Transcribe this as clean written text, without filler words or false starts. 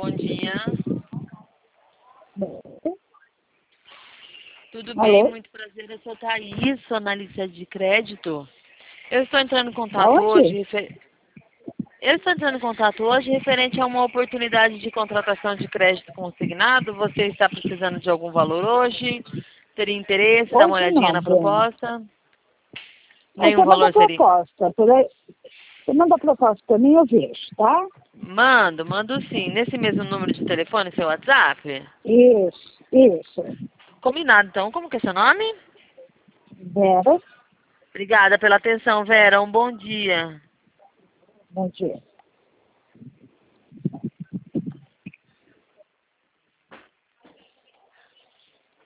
bom dia. Bom. Tudo Alô? bem? Muito prazer. Eu sou Thaís, sou analista de crédito. Eu estou entrando em contato Aonde? hoje referente a uma oportunidade de contratação de crédito consignado. Você está precisando de algum valor hoje? Teria interesse? Dá uma Hoje olhadinha não, na Breno. proposta? Aí Nenhum você manda valor seria? proposta. Você manda proposta para mim, eu vejo, tá? Mando sim. Nesse mesmo número de telefone, seu WhatsApp? Isso. Combinado, então. Como que é seu nome? Vera, Obrigada pela atenção, Vera. Um bom dia. bom dia.